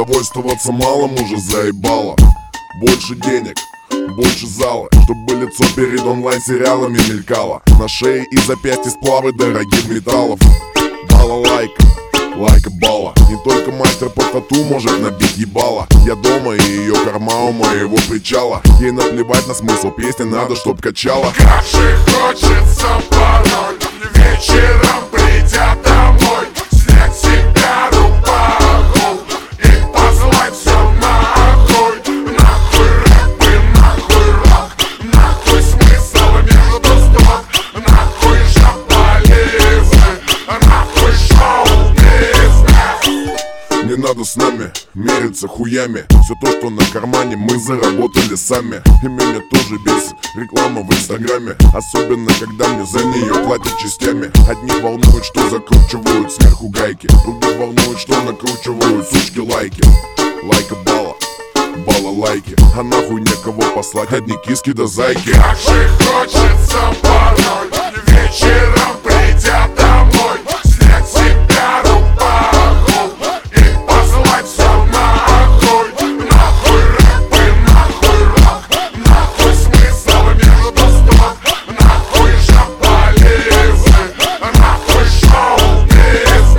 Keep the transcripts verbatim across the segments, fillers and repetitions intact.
Довольствоваться малым уже заебало. Больше денег, больше зала, чтобы лицо перед онлайн-сериалами мелькало. На шее и запястье сплавы дорогих металлов. Балалайка, лайка бала. Не только мастер по тату может набить ебало. Я дома и ее корма у моего причала. Ей наплевать на смысл песни, надо чтоб качала. Как же хочется порой, вечером придя домой, снять себя рубаху и послать все нахуй. Нахуй рэп и нахуй рок, нахуй смысл между строк, нахуй жополизы, нахуй шоу-бизнес. Не надо с нами мериться хуями. Все то, что на кармане, мы заработали сами. И меня тоже бесит реклама в инстаграме, особенно когда мне за нее платят частями. Одних волнует, что закручивают сверху гайки, других волнует, что накручивают сучки лайки. Лайка бала, бала лайки, а нахуй некого послать, одни киски да зайки. Как же хочется порой, вечером придя домой, снять себя рубаху и послать все нахуй. Нахуй рэп и нахуй рок, нахуй смысл между строк, нахуй жополизы, нахуй шоу-бизнес.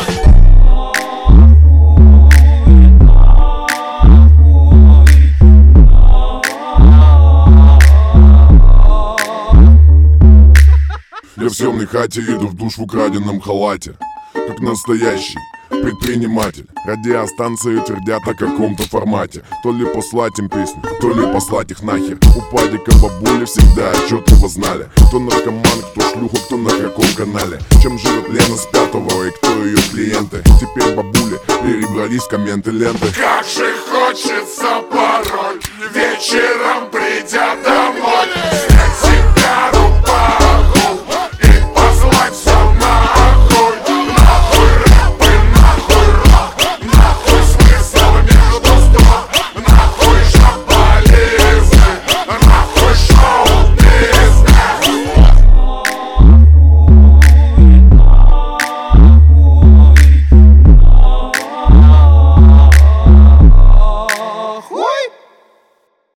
Я в съемной хате иду в душ в украденном халате, как настоящий предприниматель. Радиостанции твердят о каком-то формате. То ли послать им песню, то ли послать их нахер. У Падика бабули всегда отчетливо знали, кто наркоман, кто шлюха, кто на каком канале, чем живет Лена с пятого и кто ее клиенты. Теперь бабули перебрались в комменты ленты. Как же хочется порой, вечером придя домой,